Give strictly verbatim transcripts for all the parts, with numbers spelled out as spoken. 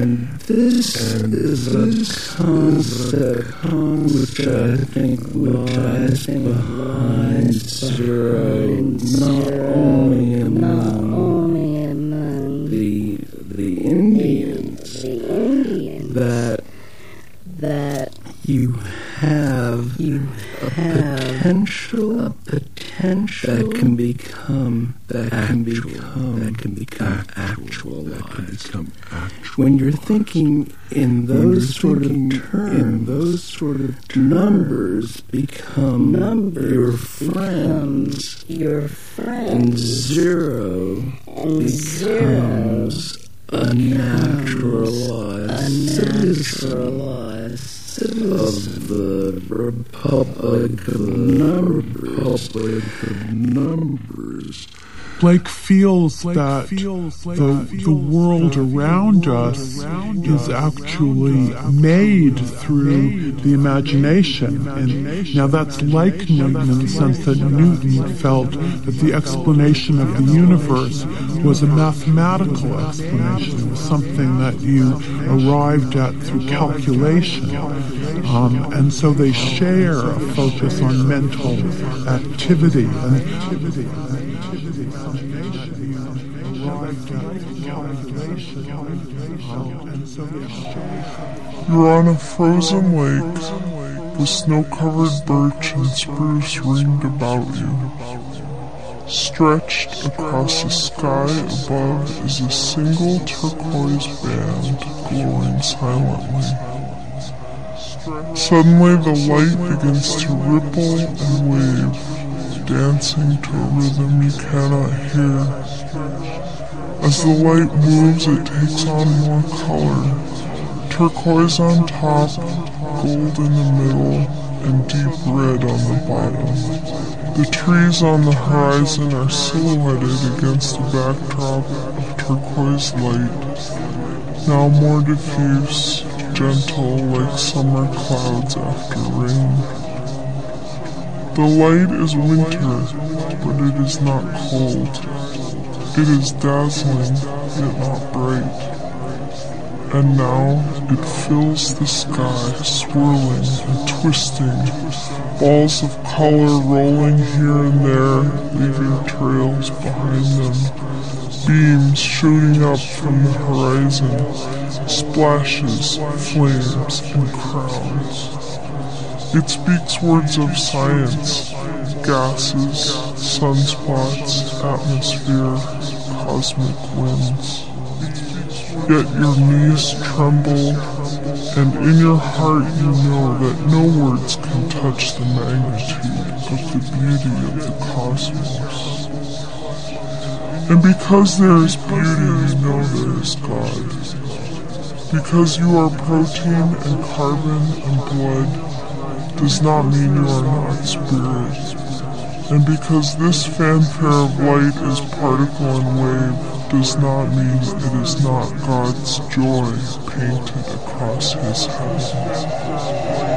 And this is a concept which I think lies behind zero, not only among the the Indians, that that you have you a potential a potential that can become that can become that can become actual that can become actual. When you're thinking in those sort of terms, in those sort of numbers become numbers, your friends, your friends, and zero and becomes a naturalized, a naturalized citizen of the Republic of Numbers. Republic of Numbers. Blake feels Blake that feels like the, feels the world around us around is actually made through the imagination. And now that's like Newton in the sense that Newton felt that the explanation of the universe was a mathematical explanation. It was something that you arrived at through calculation. Um, and so they share a focus on mental activity and activity. You're on a frozen lake with snow-covered birch and spruce ringed about you. Stretched across the sky above is a single turquoise band glowing silently. Suddenly the light begins to ripple and wave, dancing to a rhythm you cannot hear. As the light moves, it takes on more color. Turquoise on top, gold in the middle, and deep red on the bottom. The trees on the horizon are silhouetted against a backdrop of turquoise light, now more diffuse, gentle like summer clouds after rain. The light is winter, but it is not cold. It is dazzling, yet not bright. And now it fills the sky, swirling and twisting, balls of color rolling here and there, leaving trails behind them, beams shooting up from the horizon, splashes, flames, and crowns. It speaks words of science, gases, sunspots, atmosphere, cosmic winds. Yet your knees tremble, and in your heart you know that no words can touch the magnitude of the beauty of the cosmos. And because there is beauty, you know there is God. Because you are protein and carbon and blood does not mean you are not spirit. And because this fanfare of light is particle and wave does not mean it is not God's joy painted across his heaven.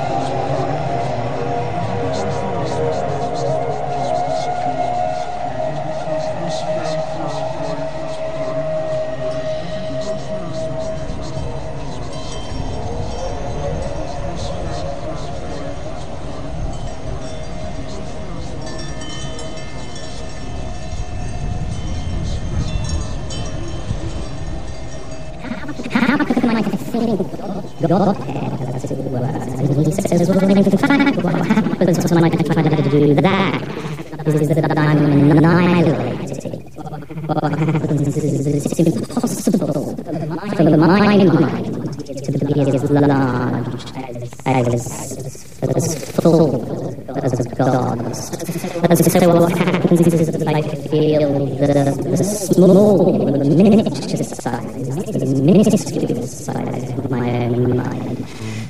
God has to work. He says, well, if what happens when I try to do that is that I'm annihilated. What happens is it's impossible for the mind to be as large, as, as full as God's. So what happens is that I feel the, the small, the miniature size, the minuscule size of my own mind.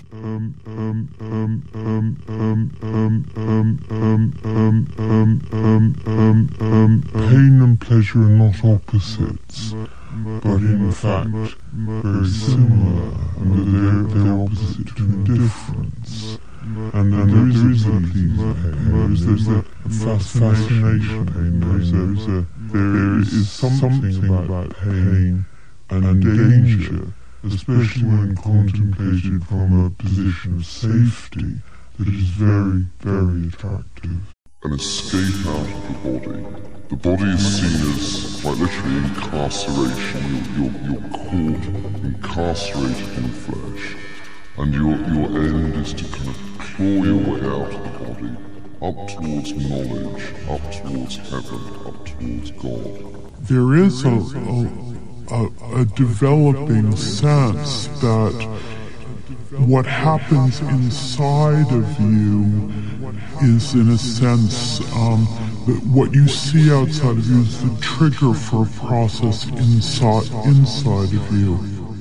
Pain and pleasure are not opposites, but in fact very similar, and they're, they're opposite to indifference. And, and there is, there is a pleasing pain, there is, there is a fascination pain, there is, there is, a, there is something about pain and danger especially when contemplated from a position of safety, that is very, very attractive. An escape out of the body. The body is seen as quite literally incarceration. You're, you're, you're caught, incarcerated in flesh. And your, your end is to kind of claw your way out of the body, up towards knowledge, up towards heaven, up towards God. There is a, a, a, a developing sense that what happens inside of you is, in a sense, um, that what you see outside of you is the trigger for a process inside inside of you.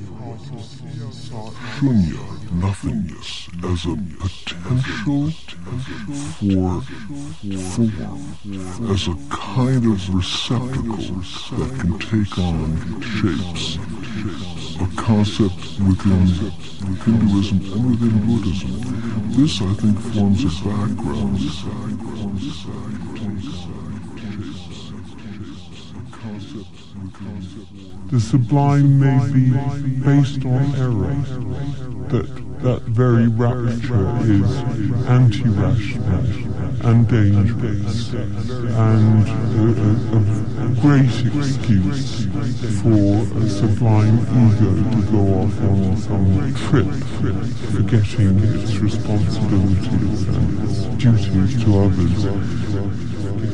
Shunya, nothingness, as a potential for form, as a kind of receptacle that can take on shapes. A concept within Hinduism and within Buddhism. This, I think, forms a background. The sublime may be based on error, that that very rapture is anti-rational and dangerous, and a, a, a great excuse for a sublime ego to go off on some trip, forgetting its responsibilities and its duties to others.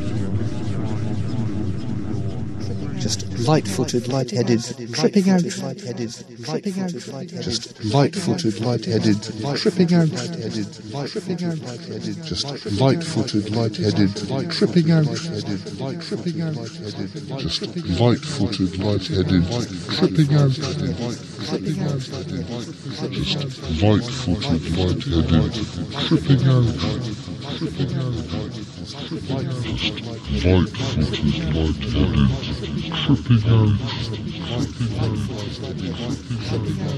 Just light-footed, light-headed, tripping out, light-headed, tripping out, just light-footed, light-headed, tripping out, tripping out, just light-footed, light-headed, tripping out, tripping out, just light-footed, light-headed, tripping out, tripping out, just light-footed, light-headed, tripping out, tripping out, just light-footed, light-headed, tripping out, tripping out, tripping out,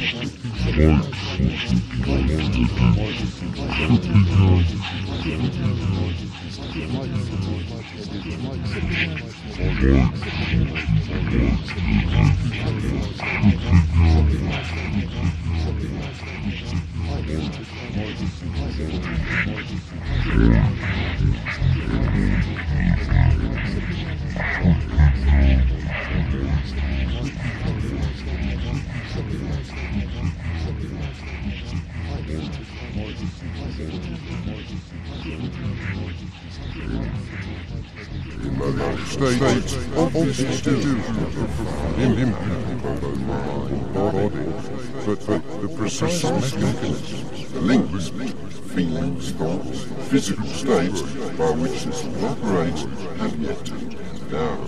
States obviously do impact both mind and body, but, but the precise mechanisms, the links, feelings, thoughts, physical states by which this all operates have yet to be down.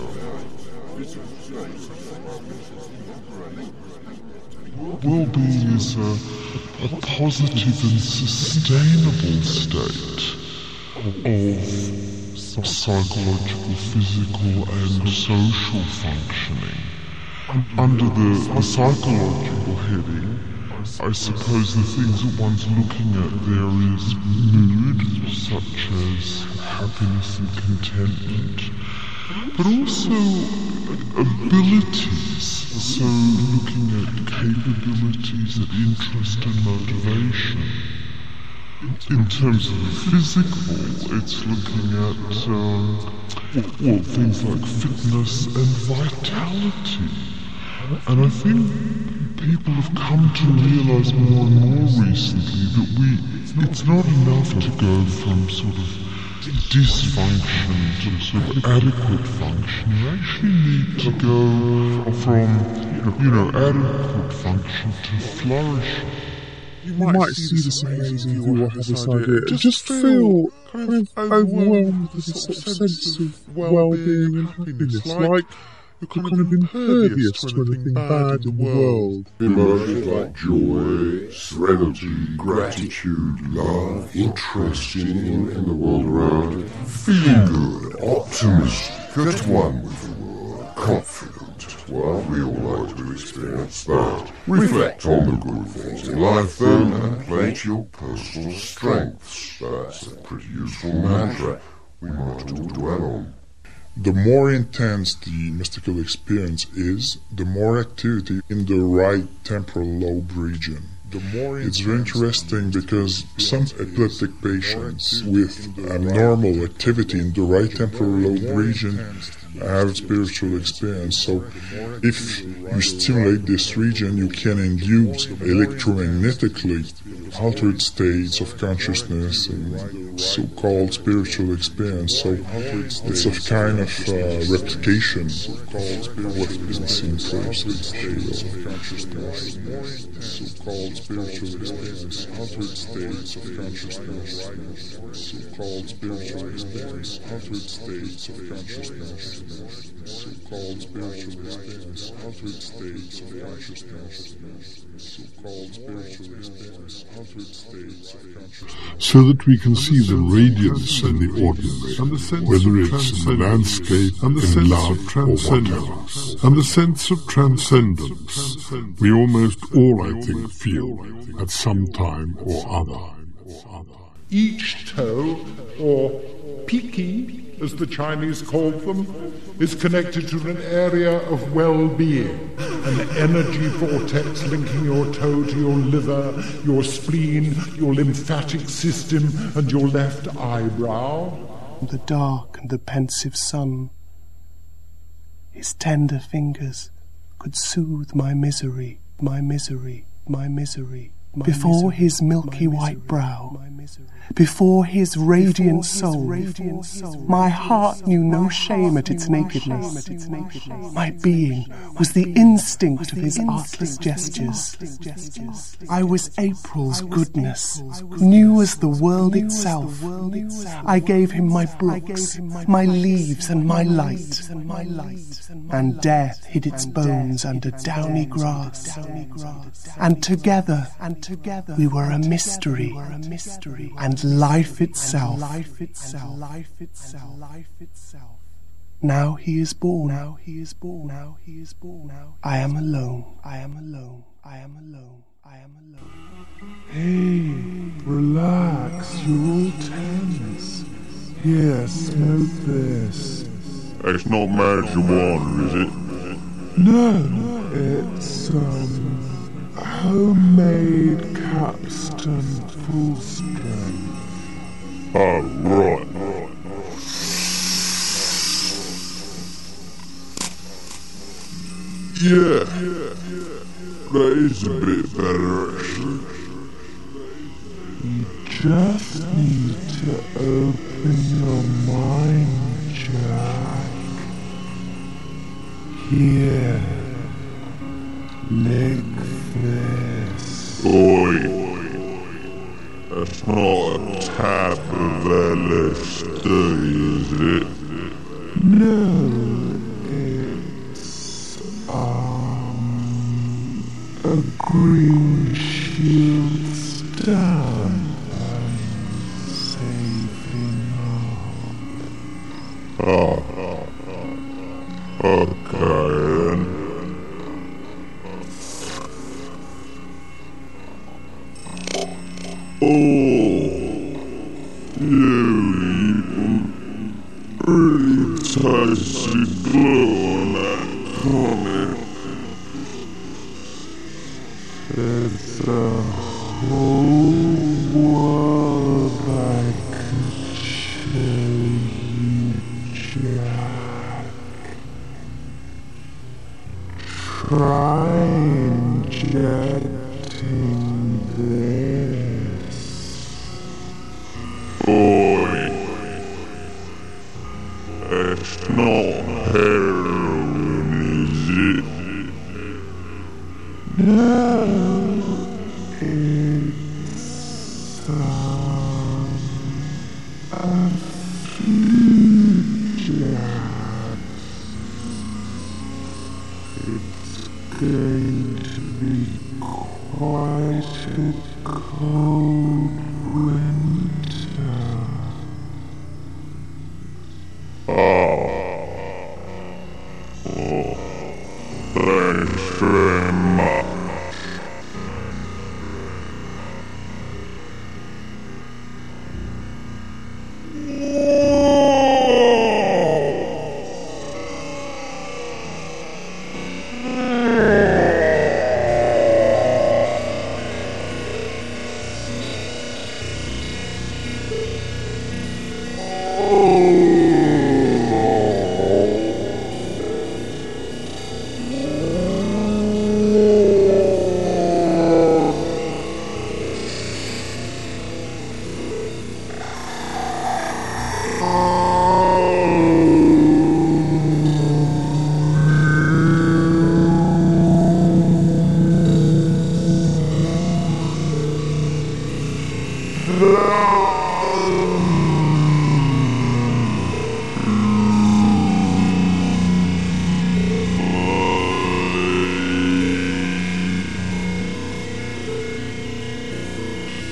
Well-being is a, a positive and sustainable state of psychological, physical and social functioning. Under the, the psychological heading, I suppose the things that one's looking at there is mood, such as happiness and contentment, but also abilities, so looking at capabilities of interest and motivation. In terms of the physical, it's looking at um, well, things like fitness and vitality. And I think people have come to realise more and more recently that we, it's not enough to go from sort of dysfunction to sort of adequate function. You actually need to go from, you know, adequate function to flourishing. You might, you might see this amazing view or have this idea. Just, just feel kind of overwhelmed with this sort of sense of well-being and happiness, like you're kind of impervious to anything bad in the world. Emotions like joy, serenity, gratitude, love, interest in, in, in the world around, feeling good, optimistic, at one with the world, confident. Well, we all like to experience that. Reflect on the good things in life then, and play to your personal strengths. That's a pretty useful mantra we might all dwell on. The more intense the mystical experience is, the more activity in the right temporal lobe region. It's very interesting because some epileptic patients with abnormal activity in the right temporal lobe region have spiritual experience. So if you stimulate this region, you can induce electromagnetically altered states of consciousness and so-called spiritual experience. So it's a kind of uh, replication of what's been seen first. So-called spiritual experience, altered states of consciousness. So-called spiritual experience, altered states of consciousness. So-called spiritual experience, altered states of consciousness. So-called spiritual experience, altered states of consciousness. So that we can see the radiance in the ordinary, whether it's in the landscape, in love, or whatever. And the sense of transcendence we almost all, I think, feel at some time or other. Each toe, or piki, as the Chinese called them, is connected to an area of well-being, an energy vortex linking your toe to your liver, your spleen, your lymphatic system, and your left eyebrow. The dark and the pensive sun, his tender fingers could soothe my misery, my misery, my misery. My before misery, his milky white misery, brow, before his radiant soul, radiant soul, my heart knew no shame at its nakedness. My being was the instinct of his artless gestures. I was April's goodness, new as the world itself. I gave him my brooks, my leaves and my light, and death hid its bones under downy grass. And together, Together we were a mystery, we were a mystery, and life itself. Life itself. Life itself. Life itself. Now he is born. Now he is born. Now he is born. Now I am alone. I am alone. I am alone. I am alone. Hey, relax. You're all tense. Here, smoke this. It's not marijuana, is it? No, it's um. homemade Capstan full strength. Oh, right. Yeah, that is a bit better, actually. You just need to open your mind, Jack. Here. Lick this. Oi. That's not a type of L S D, is it? No, it's, um, a green shield stamp I'm saving up. Oh, okay then. Oh, you really tasty glue on that comic. There's a whole world I could show you, Jack. Try injecting this. Oi. It's not heroin, is it? No, it's um, a future. It's going to be quite a cold winter. Oh. Oh. Thanks very much.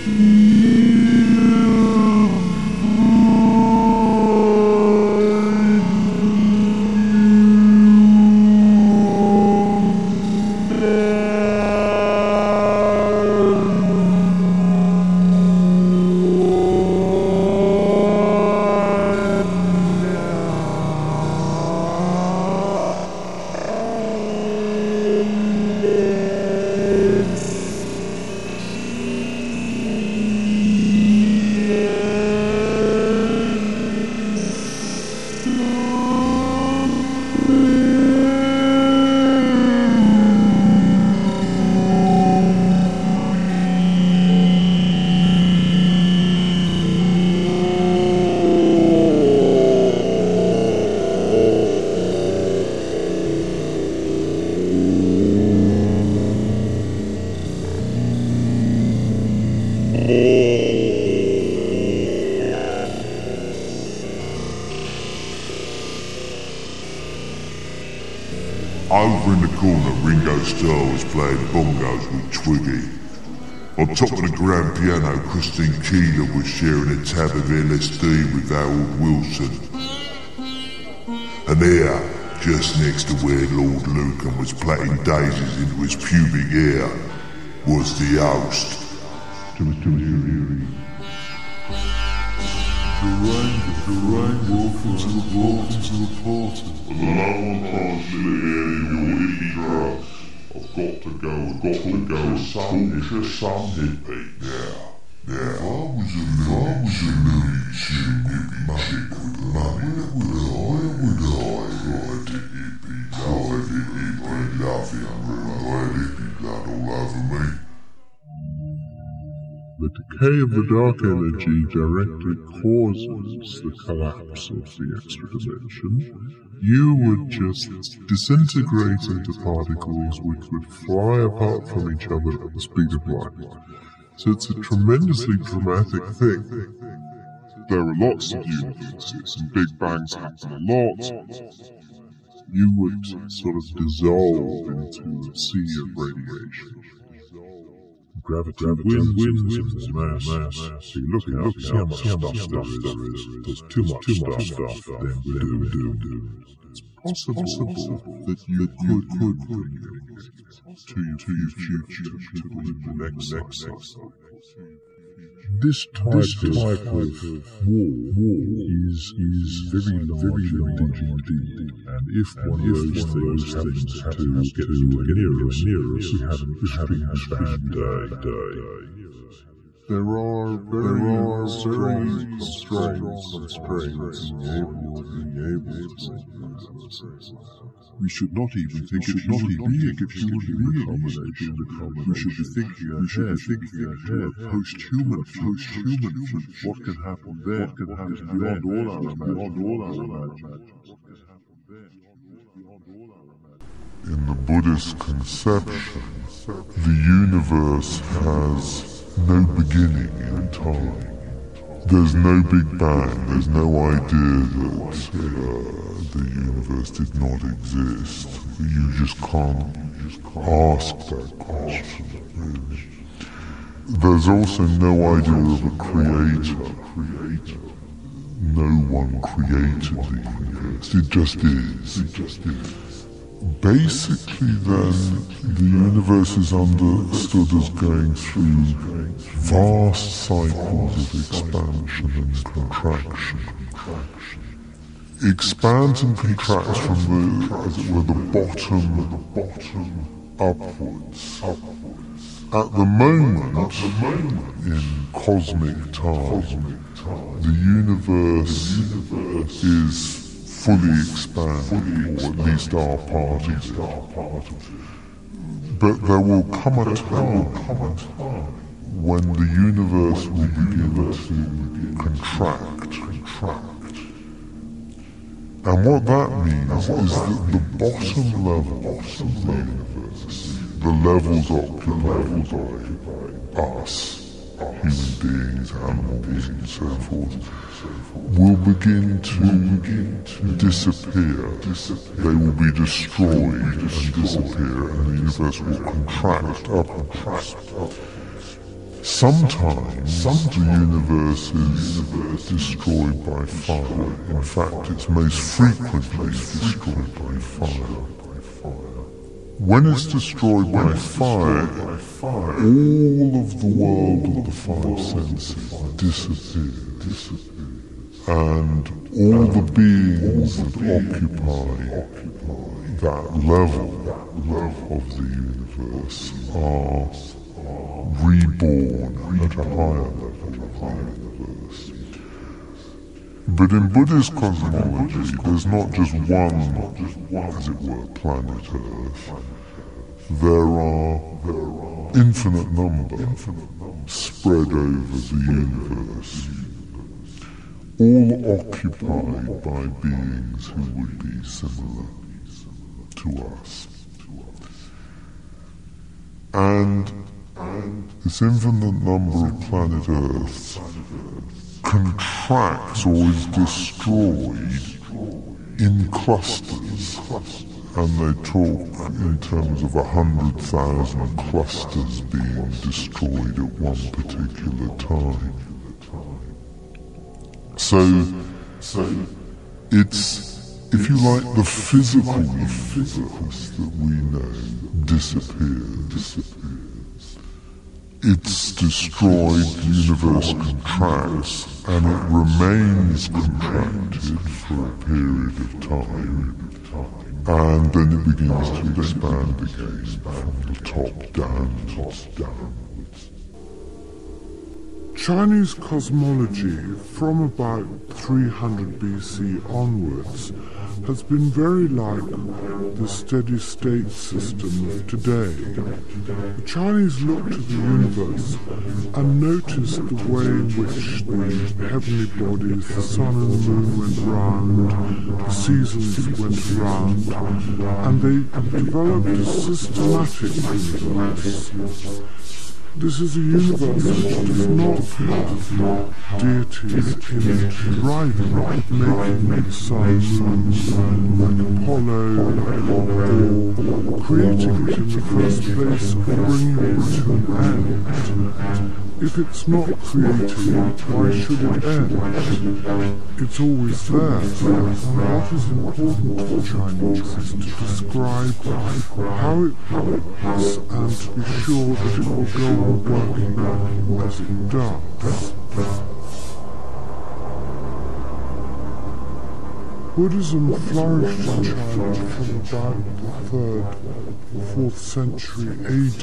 Over in the corner, Ringo Starr was playing bongos with Twiggy. On top of the grand piano, Christine Keeler was sharing a tab of L S D with Harold Wilson. And there, just next to where Lord Lucan was plaiting daisies into his pubic hair, was the host. Welcome to the party, to the party. Alone can't sit here in your hippie drugs. I've got to go, I've got to go and talk to some hippie. Yeah, yeah. If I was a little, if I was a little chick, hippie chick with money, where would I, where would I ride the hippie, ride the hippie, loving, ride hippie blood all over me? The decay of the dark energy directly causes the collapse of the extra dimension. You would just disintegrate into particles which would fly apart from each other at the speed of light. So it's a tremendously dramatic thing. There are lots of universes, and Big Bangs happen a lot. You would sort of dissolve into a sea of radiation. Gravity, Gravity wins, wins, wins mass, mass, mass. So you look, you look, see how much stuff there is. There is. There's too much, too much stuff, stuff then we do, we do, do. It's possible, possible that you could, could bring it to you, to your future, to the next, next cycle. This type, this type of, of war, war is, is very large indeed, and if one of those things happens to get nearer and nearer, we have an extremely bad day. day. There are very, there are strange constraints, constraints able, being able to. We should not even think it not even think if you would be a combination. We should be thinking ahead. We should be thinking ahead. Post-human, post-human. What can happen there? What can happen beyond all our beyond all our imagination? In the Buddhist conception, the universe has no beginning in time. There's no Big Bang, there's no idea that uh, the universe did not exist. You just can't ask that question, really. There's also no idea of a creator. No one created the universe, it just is. It just is. Basically then, the universe is understood as going through vast cycles of expansion and contraction. Expands and contracts from the, as it were, the bottom, upwards. At the moment, in cosmic time, the universe is fully expanded, or at least our part of it. But there will come a time when the universe will begin to contract. And what that means is that the bottom levels of the universe, the levels occupied by us, human beings, animals, and so forth, will begin to disappear. They will be destroyed and disappear, and the universe will contract upwards. Sometimes the universe is destroyed by fire. In fact, it's most frequently destroyed by fire. When it's destroyed by fire, all of the world of the five senses disappears. And all the beings that occupy that level of the universe are reborn at a higher level of the universe. But in Buddhist cosmology, there's not just one, as it were, planet Earth. There are infinite number spread over the universe, all occupied by beings who would be similar to us. And this infinite number of planet Earths contracts or is destroyed in clusters, and they talk in terms of a hundred thousand clusters being destroyed at one particular time. So, it's, if you like, the physical universe that we know disappears. It's destroyed, the universe contracts, and it remains contracted for a period of time, and then it begins to expand again from the top downwards. Chinese cosmology, from about three hundred B C onwards, has been very like the steady-state system of today. The Chinese looked at the universe and noticed the way in which the heavenly bodies, the sun and the moon went round, the seasons went round, and they developed a systematic universe. This is a universe which does not have deities in it driving it, making the sun move like Apollo, or creating it in the first place, or bringing it to an end. If it's not created, why should it end? It's always there, and what is important to the Chinese is to describe how it works and to be sure that it will go on working as it does. Buddhism flourished in China from about the third or fourth century A D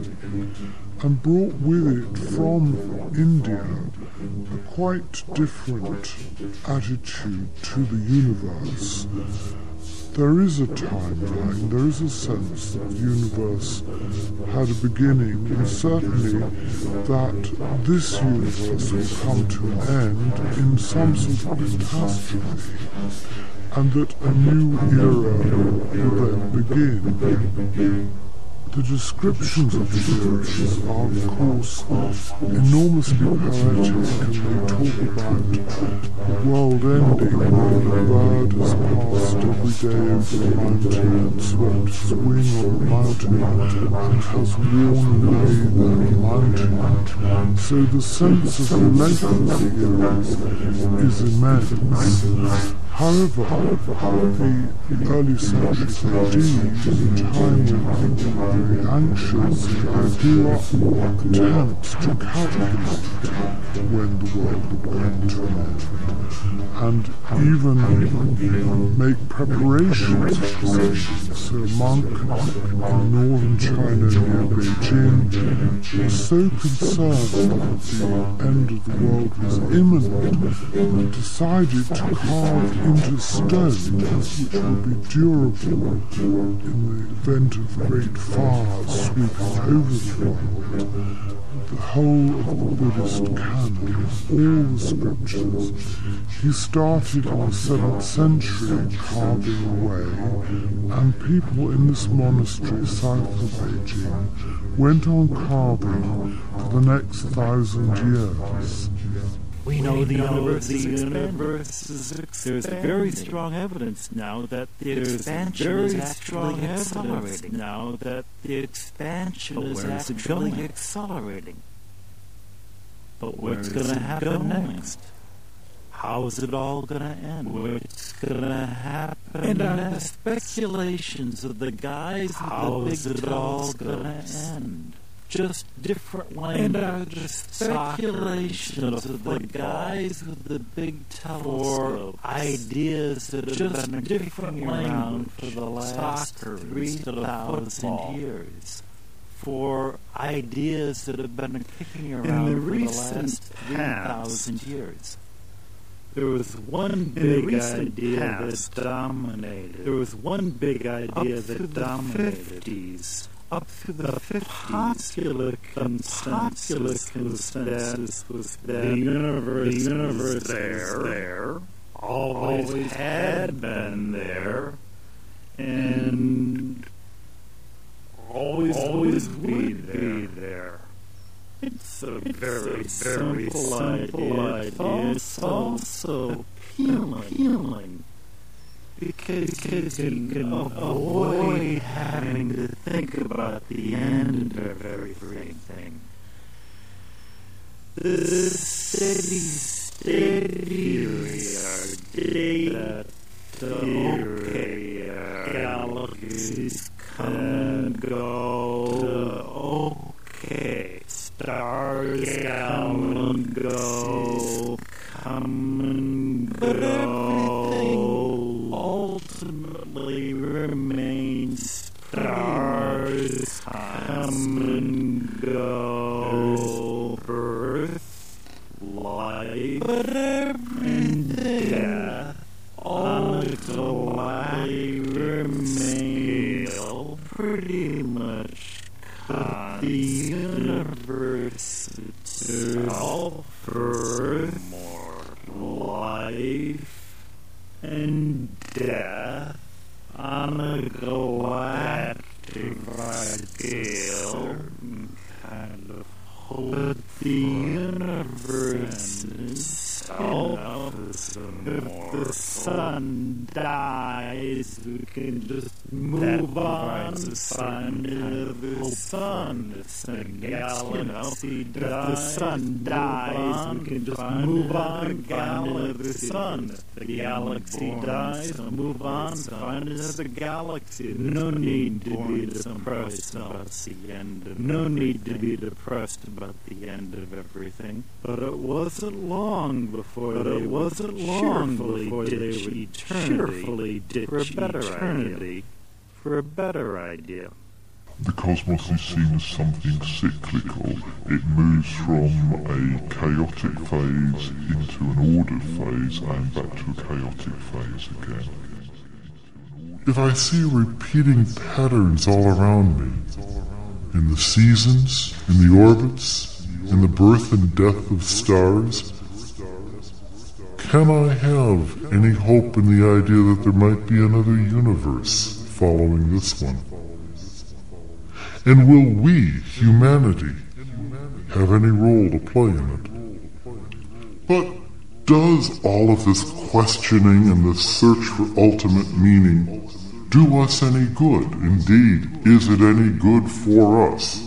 and brought with it from India a quite different attitude to the universe. There is a timeline, there is a sense that the universe had a beginning, and certainly that this universe will come to an end in some sort of catastrophe, and that a new era will then begin. The descriptions of the eras are, of course, enormously poetic, and they talk about the world ending when a bird has passed every day over the mountain and swept its wing on the mountain and has worn away the mountain. So the sense of the length of the eras is immense. However, the early centuries A D is a time when people were very anxious and grew up attempts to calculate when the world would come to an end, and even make preparations for this. So a monk in northern China near Beijing was so concerned that the end of the world was imminent that decided to carve into stone which would be durable in the event of great fire sweeping over the world. The whole of the Buddhist canon, all the scriptures. He started in the seventh century carving away, and people in this monastery south of Beijing went on carving for the next thousand years. We know the universe, the universe is there's very strong evidence now that the expansion is actually accelerating. Now that the expansion is actually accelerating. But what's gonna happen next? How's it all gonna end? What's gonna happen? And are the speculations of the guys with the big it all gonna end? Just different language. And are the speculations of the guys with the big telescope ideas that have just been different around for the last three thousand years? For ideas that have been kicking around in the for recent the last three thousand years. There was one big idea past, that dominated. There was one big idea that dominated. fifties, up to the fifties, popular consensus, consensus was that the universe, the universe there, there, always, always had been there, and always, always would be there. It's a it's very, a very simple, simple idea. idea. It's also appealing, appealing because, because you can avoid having to think about the end of everything. The steady, steady data okay, uh, galaxies come and go. Okay. Stars come and go, come and go, but everything ultimately remains. Stars come and go, birth, life, but everything death ultimately remains pretty much. The universe itself, birth, more life, and death on a galactic scale, kind of whole. But the universe itself, if the sun dies, we can just move on to find another sun. If the galaxy dies, if the sun dies, we can just move on to find another sun. If the galaxy dies, we'll move on to find another galaxy. No need to be depressed about the end of no need to be depressed about the end of everything. But it wasn't long before but they it wasn't long before they would eternity for a better eternity for a better idea. The cosmos is seen as something cyclical. It moves from a chaotic phase into an ordered phase and back to a chaotic phase again. If I see repeating patterns all around me, in the seasons, in the orbits, in the birth and death of stars, can I have any hope in the idea that there might be another universe following this one? And will we, humanity, have any role to play in it? But does all of this questioning and this search for ultimate meaning do us any good? Indeed, is it any good for us?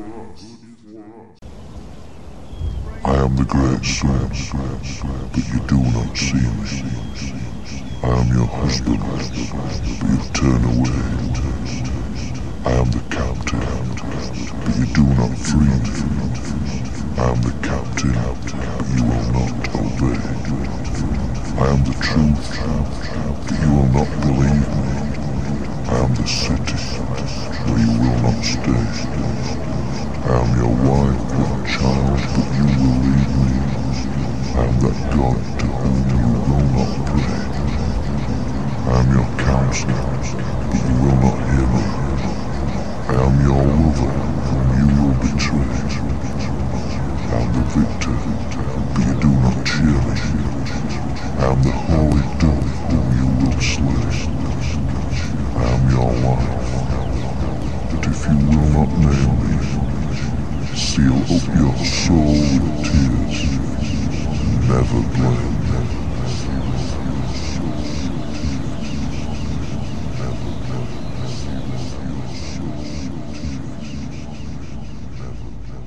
I am the great source, but you do not see me. I am your husband, but you turn away. I am the captain, but you do not free me. I am the captain, but you will not obey. I am the truth, but you will not believe me. I am the city, where you will not stay. I am your wife and child, but you will leave me. I am that God to whom you will not pray. I am your counselor, but you will not hear me. I am your lover, whom you will betray. I am the victor, but you do not cheer me. I am the holy dove, whom you will slay. I am your wife, but if you will not name me, seal up your soul with tears, never blame.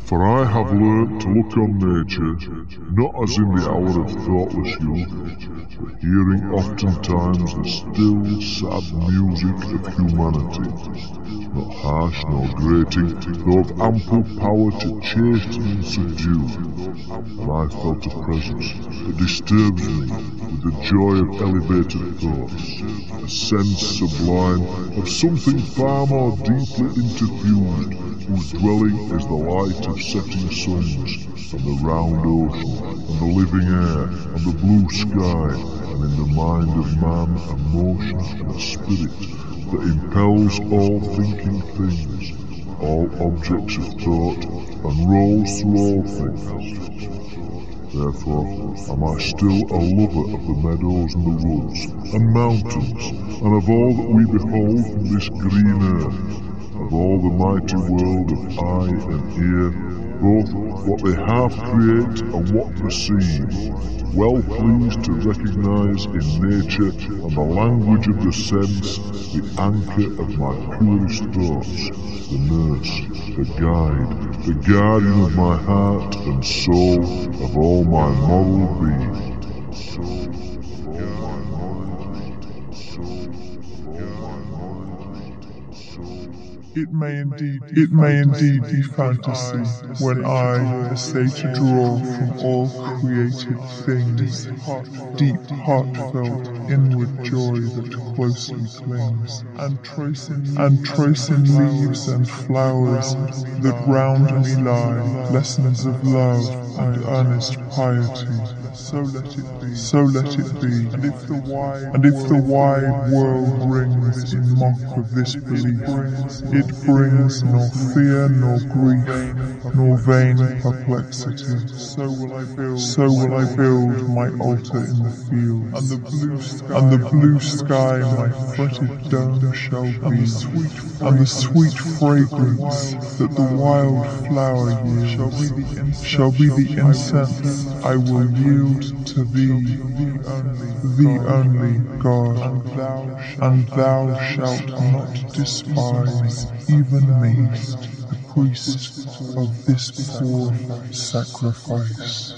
For I have learnt to look on nature, not as in the hour of thoughtless youth, but hearing oftentimes the still, sad music of humanity, not harsh nor grating, though of ample power to chasten and subdue. And I felt a presence that disturbs me with the joy of elevated thoughts, a sense sublime of something far more deeply interfused, whose dwelling is the light of setting suns, and the round ocean, and the living air, and the blue sky, and in the mind of man a motion and a spirit that impels all thinking things, all objects of thought, and rolls through all things. Therefore am I still a lover of the meadows and the woods, and mountains, and of all that we behold from this green earth, of all the mighty world of eye and ear, both what they half create and what receive, well pleased to recognise in nature and the language of the sense the anchor of my purest thoughts, the nurse, the guide, the guardian of my heart and soul, of all my moral being. It may indeed, it may indeed be fantasy when I essay to draw from all created things deep, heartfelt, inward joy that closely clings, and tracing, and tracing leaves and flowers that round me lie, lessons of love and earnest piety. So let it be, so let it be, and if the wide, and if the wide world rings in mock of this belief, it brings nor fear nor grief, nor vain perplexity. So will I build, so will I build my altar in the field, and the blue sky, and the blue sky my fretted dome shall be, and the sweet fragrance that the wild flower yields shall be the incense, shall be the incense I will yield to thee, the only God, and thou shalt not despise even me, the priest of this poor sacrifice.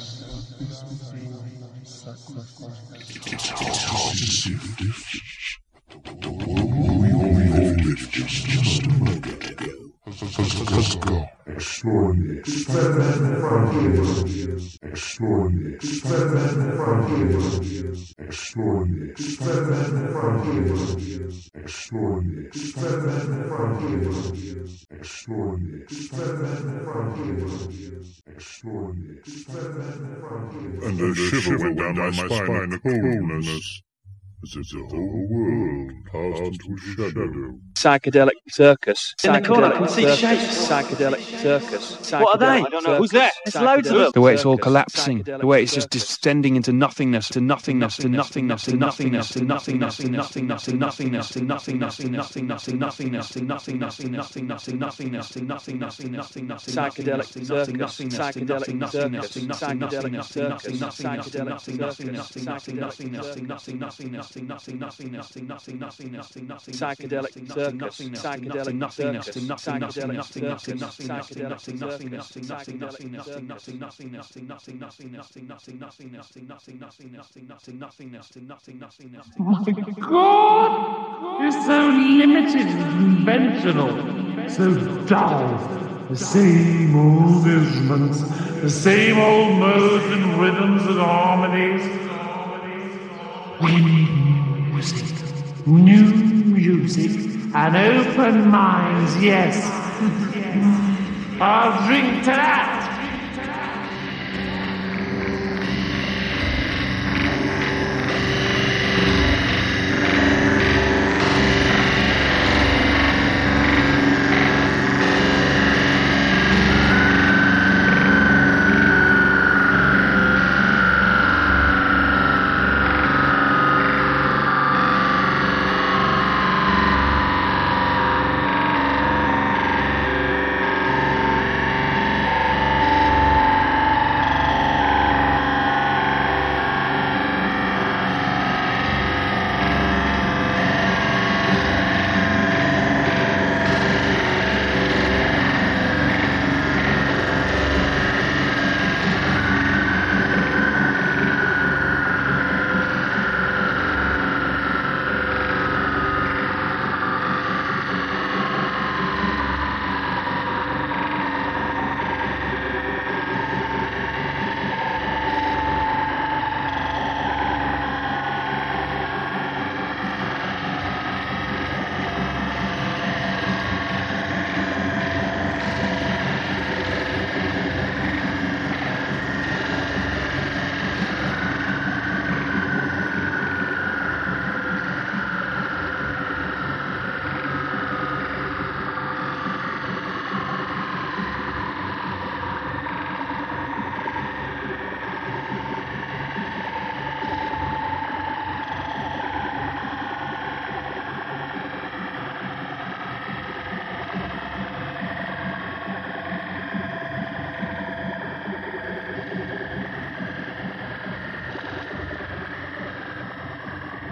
It's hard as if the world we all lived just, just a moment ago has gone. Exploring the experimental frontiers, exploring the experimental frontiers, exploring the experimental frontiers, exploring the experimental frontiers, exploring the experimental frontiers, exploring the experimental frontiers. And a shiver went down my spine of coldness, as if the whole world passed into shadow. Psychedelic circus. In the corner, I can see shapes. Psychedelic circus. What are they? I don't know. Who's there? There's loads of them. The way it's all collapsing. The way it's just distending into nothingness, to nothingness, to nothingness, to nothingness, to nothingness, to nothingness, to nothingness, to nothingness, to nothingness, to nothingness, to nothingness, to nothingness, to nothingness, to nothingness, to nothingness, psychedelic circus, psychedelic circus, psychedelic circus, psychedelic circus, psychedelic nothingness, to nothingness, to nothingness, to nothingness, psychedelic circus. Psychedelic nothingness, to nothingness, to nothingness, to nothingness, to nothingness, to nothingness, to nothingness, to nothingness, to nothingness, to nothingness, to nothingness, to nothingness, to nothingness, to nothingness, to nothingness. My God! You're so limited and conventional, so dull. The same old instruments, the same old modes and rhythms and harmonies. We need music, new music. And open minds, yes. I'll drink to that.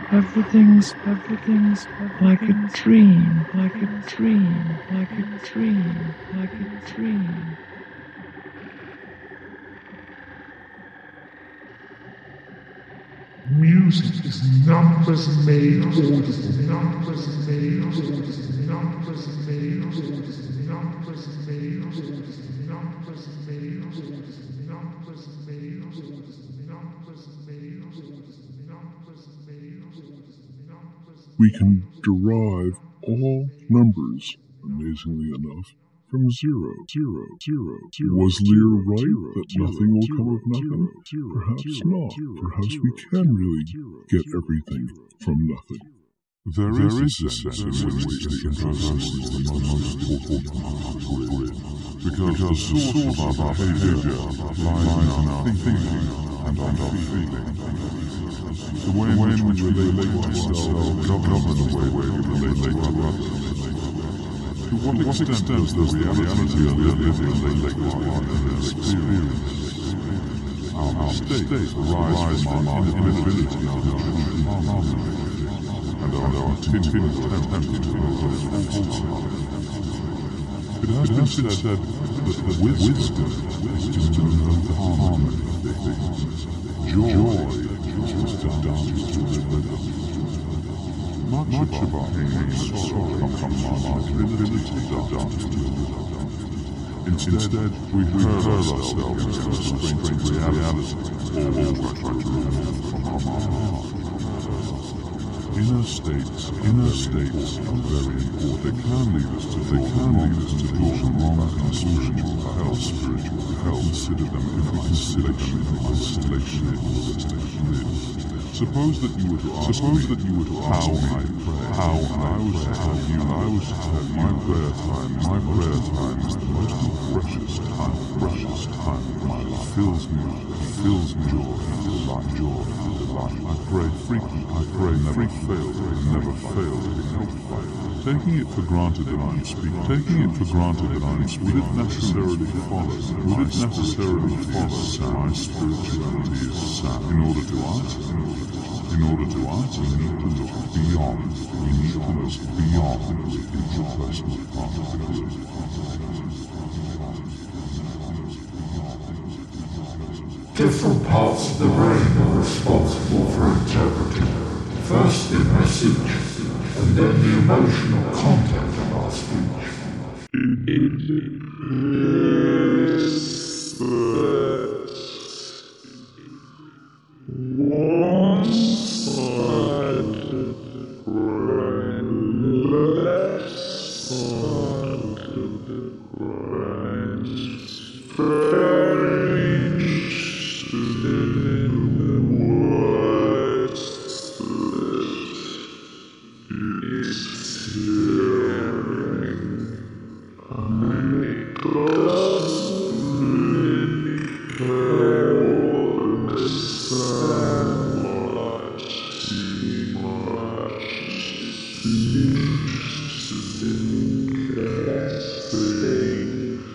Everything's, everything's like a dream, like a dream, like a dream, like a dream. Music is numbers made audible. Numbers made audible. Numbers made audible. Numbers made audible. Numbers made audible. Numbers made audible. Numbers made audible. Numbers made audible. We can derive all numbers, amazingly enough, from zero, zero, zero, zero. Was Lear right that nothing will come of nothing? Perhaps not. Perhaps we can really get everything from nothing. There, there is a sense in which the inverse is the most important grid, because the source of our behavior lies in our thinking and our feeling. The way in which we relate to ourselves governs the way we relate to others. To what extent does the reality of the living relate to our experience? Our states arise from our inability to achieve harmony, and our continual attempt to hold harmony. It has been said that the wisdom is to know harmony. Joy is to dance to rhythm. Much of our pain and sorrow come from our inability to dance to rhythm. Instead, we hurl ourselves into strange reality, all try to remove from our heart. Inner states, inner states are very important. They can lead us to they can lead us to draw some wrong conclusions about health, spiritual health. Consider them if we consider them in isolation. Suppose that you were to ask suppose me, that you were to ask how me, I pray, how I was to tell you, I was to tell you, my prayer time, my prayer time is the most precious time, precious time of my life. Fills me, fills me joy, delight, joy, delight. I pray frequently, I pray never fail, never fail to be helped by it. Taking it for granted that I'm speaking, taking it for granted that I'm speaking, would it necessarily follow, would it necessarily follow that my spirituality is sound? In order to answer, in order to answer, we need to look beyond, we need to look beyond the interpersonal particles. Different parts of the brain are responsible for interpreting first the message and then the emotional content of our speech. One side of the brain, left side of the brain is very interested in the word split. It's hearing many glass, many pale and sound like too much. Interested in casting.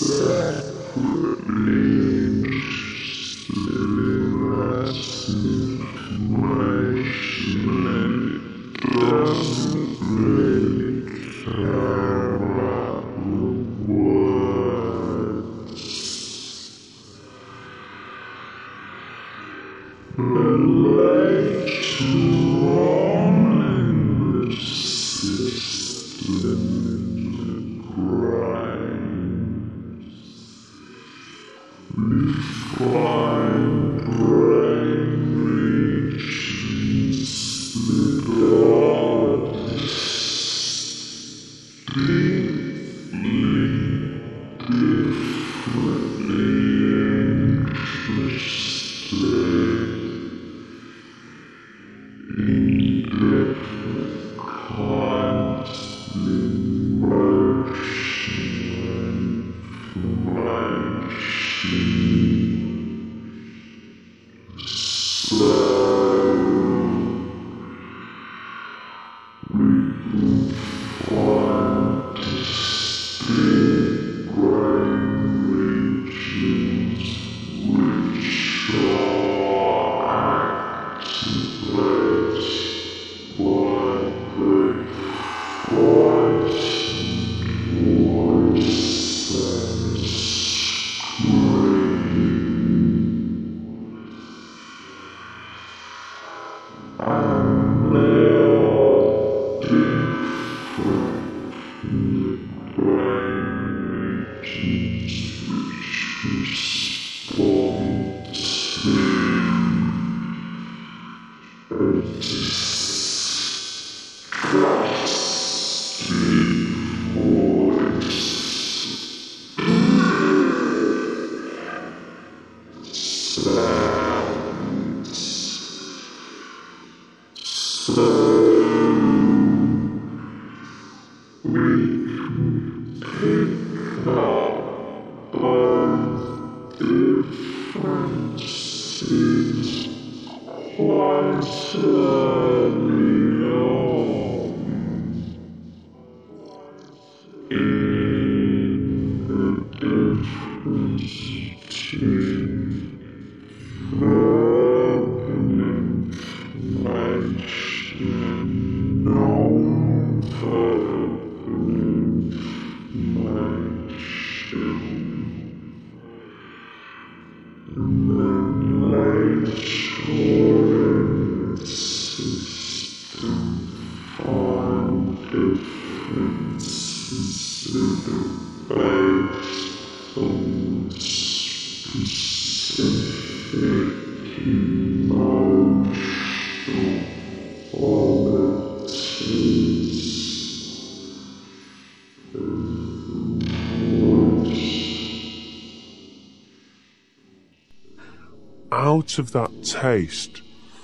Out of that taste,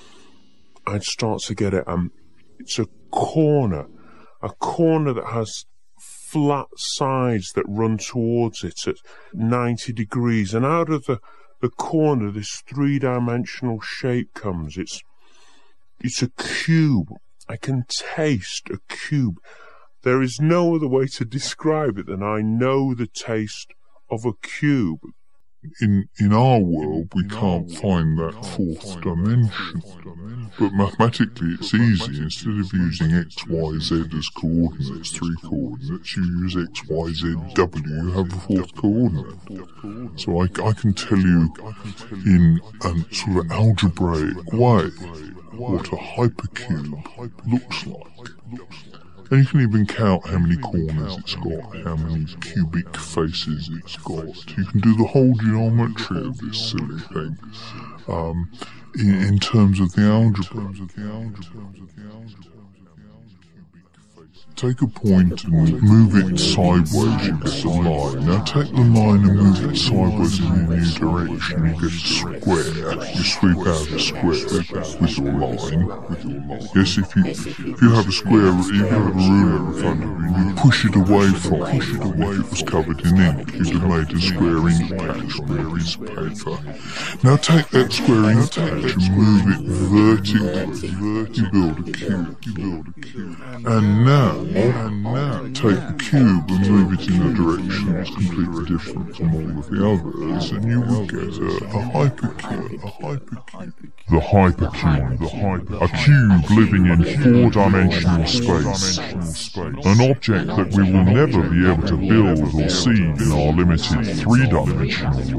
I'd start to get it. Um, it's a corner, a corner that has flat sides that run towards it at ninety degrees, and out of the, the corner, this three-dimensional shape comes. It's it's a cube. I can taste a cube. There is no other way to describe it than I know the taste of a cube. In in our world, we can't find that fourth dimension, but mathematically it's easy. Instead of using x, y, z as coordinates, three coordinates, you use x, y, z, w, you have a fourth coordinate. So I, I can tell you in a sort of algebraic way what a hypercube looks like. And you can even count how many corners it's got, how many cubic faces it's got. You can do the whole geometry of this silly thing um, in, in terms of the algebra. Take a point and move it sideways, you get a line. Now take the line and move it sideways in a new direction, you get a square. You sweep out a square with your line. Yes, if you if you have a square, if you have a ruler in front of you, and you push it away from it, push it away, it was covered in ink, you'd have made a square ink patch on a piece of paper. Now take that square ink patch and move it vertically. You build a cube. You build a cube. And now And now take a cube and move it in a direction that's completely different from all of the others, and you will get a, a hypercube. A hypercube. The hypercube. The hyper. A cube living in four-dimensional space. An object that we will never be able to build or see in our limited three-dimensional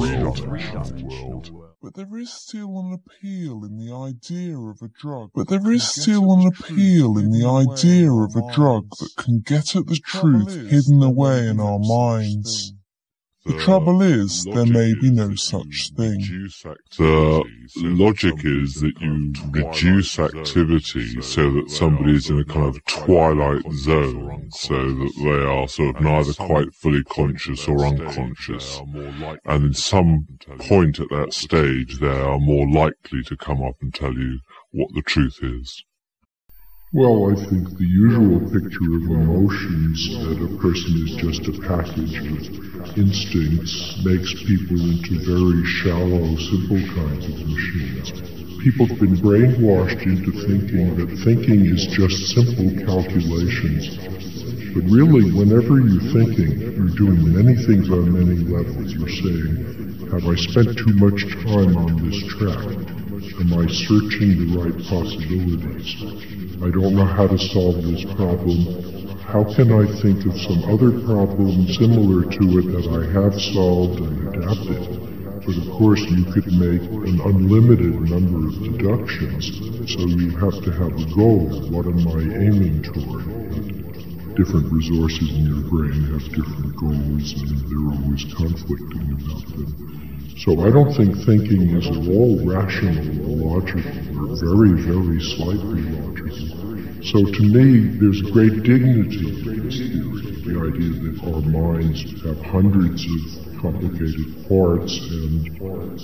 world. But there is still an appeal in the idea of a drug. But there is still an appeal in the idea of a drug that can get at the truth hidden away in our minds. The trouble is, there may be no such thing. The logic is that you reduce activity so that somebody is in a kind of twilight zone, so that they are sort of neither quite fully conscious or unconscious, and in some point at that stage they are more likely to come up and tell you what the truth is. Well, I think the usual picture of emotions, that a person is just a package of instincts, makes people into very shallow, simple kinds of machines. People have been brainwashed into thinking that thinking is just simple calculations. But really, whenever you're thinking, you're doing many things on many levels. You're saying, have I spent too much time on this track? Am I searching the right possibilities? I don't know how to solve this problem. How can I think of some other problem similar to it that I have solved and adapted? But of course you could make an unlimited number of deductions, so you have to have a goal. What am I aiming toward? Different resources in your brain have different goals, and they're always conflicting about them. So I don't think thinking is at all rational or logical, or very, very slightly logical. So to me, there's a great dignity in this theory, the idea that our minds have hundreds of complicated parts, and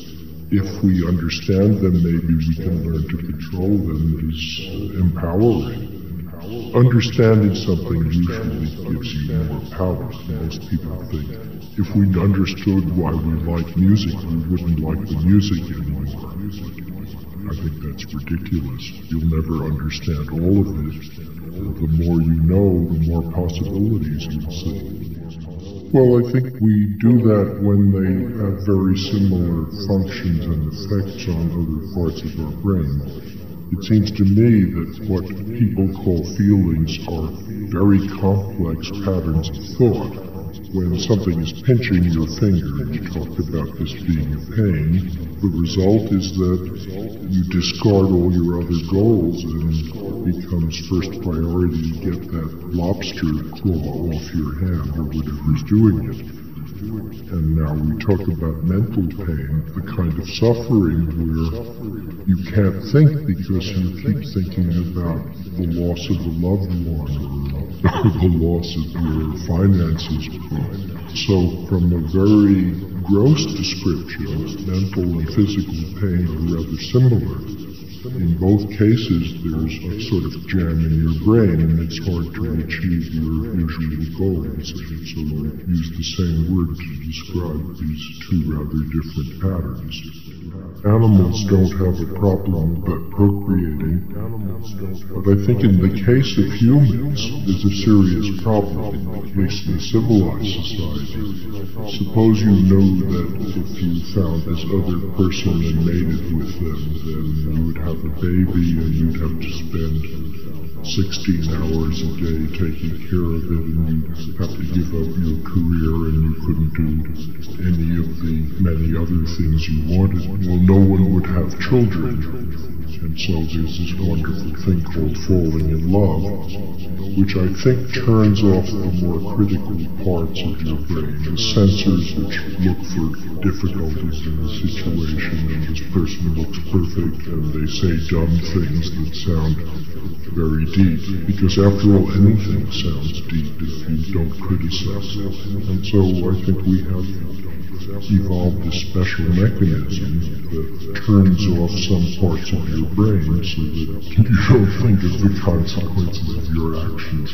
if we understand them, maybe we can learn to control them. Is empowering. Understanding something usually gives you more power. Most people think, if we understood why we like music, we wouldn't like the music anymore. I think that's ridiculous. You'll never understand all of it. The more you know, the more possibilities you'll see. Well, I think we do that when they have very similar functions and effects on other parts of our brain. It seems to me that what people call feelings are very complex patterns of thought. When something is pinching your finger, and you talked about this being a pain, the result is that you discard all your other goals and it becomes first priority to get that lobster claw off your hand or whatever's doing it. And now we talk about mental pain, the kind of suffering where you can't think because you keep thinking about the loss of a loved one or the loss of your finances. So from a very gross description, mental and physical pain are rather similar. In both cases, there's a sort of jam in your brain, and it's hard to achieve your usual goals. So we use the same word to describe these two rather different patterns. Animals don't have a problem but procreating, but I think in the case of humans, there's a serious problem, at least in civilized society. Suppose you know that if you found this other person and mated with them, then you would have a baby and you'd have to spend sixteen hours a day taking care of it, and you'd have to give up your career and you couldn't do any of the many other things you wanted. Well, no one would have children, and so there's this wonderful thing called falling in love, which I think turns off the more critical parts of your brain, the sensors which look for difficulties in the situation, and this person looks perfect, and they say dumb things that sound very deep, because after all, anything sounds deep if you don't criticize it. And so I think we have evolved a special mechanism that turns off some parts of your brain so that you don't think of the consequences of your actions.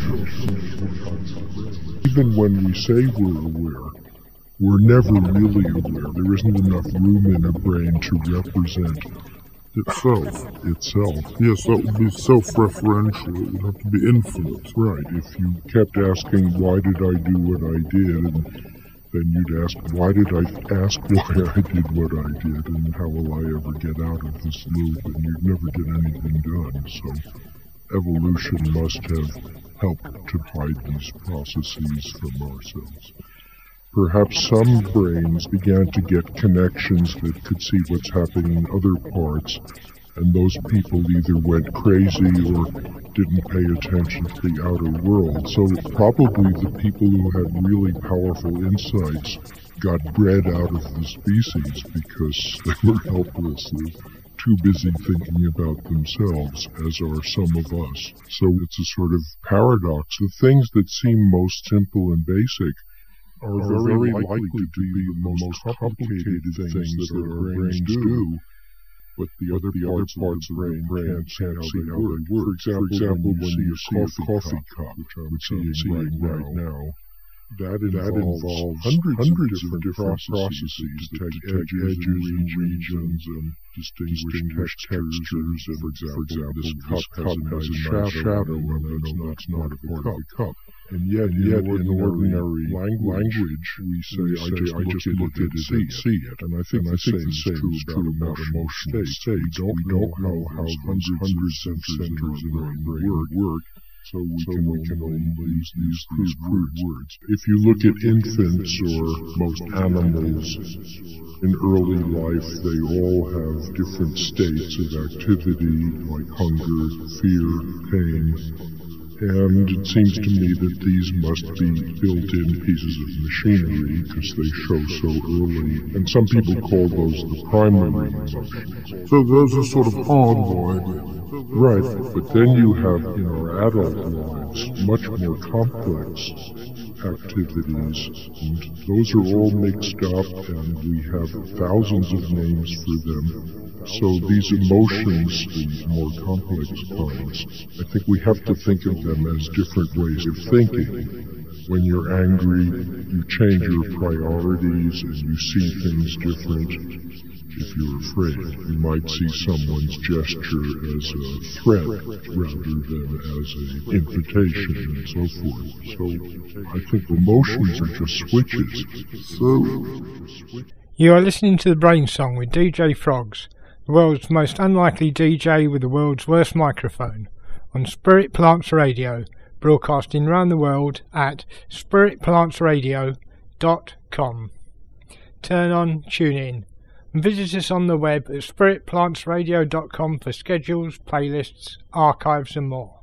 Even when we say we're aware, we're never really aware. There isn't enough room in a brain to represent itself, itself. Yes, that would be self-referential. It would have to be infinite, right? If you kept asking, why did I do what I did, and then you'd ask, why did I ask why I did what I did, and how will I ever get out of this loop, and you'd never get anything done. So evolution must have helped to hide these processes from ourselves. Perhaps some brains began to get connections that could see what's happening in other parts, and those people either went crazy or didn't pay attention to the outer world. So probably the people who had really powerful insights got bred out of the species because they were helpless. They were too busy thinking about themselves, as are some of us. So it's a sort of paradox. The things that seem most simple and basic are, are very, very likely, likely to be the most complicated things that our brains do, but the other the parts, other parts of the brain, brain can't, can't see how they work. For example, For example when, you when you see a coffee, coffee cup, which I'm seeing, seeing right, right now, now that involves, that involves hundreds, hundreds of different, different processes to detect edges, edges and regions and distinguish, distinguish textures. And for example, for example this cup, this cup has a nice shadow, and that's not, not part of the cup. cup. And yet, and yet in, in ordinary language, language we say, we say I, just I just look at it and see it. And I think, and I think the same is true about emotional states. We don't, we don't know how hundreds, hundreds of centers in our brain work. work. So we so can, we can only use these, these crude words. If you look at infants or most animals, in early life they all have different states of activity, like hunger, fear, pain. And it seems to me that these must be built-in pieces of machinery because they show so early. And some people call those the primary emotions. So those are sort of hardwired. Right, but then you have, in our adult lives, much more complex activities, and those are all mixed up, and we have thousands of names for them. So these emotions, the more complex kinds, I think we have to think of them as different ways of thinking. When you're angry, you change your priorities and you see things different. If you're afraid, you might see someone's gesture as a threat rather than as an invitation and so forth. So I think emotions are just switches. So you are listening to The Brain Song with D J Frogs, the world's most unlikely D J with the world's worst microphone, on Spirit Plants Radio, broadcasting around the world at spirit plants radio dot com. Turn on, tune in, and visit us on the web at spirit plants radio dot com for schedules, playlists, archives and more.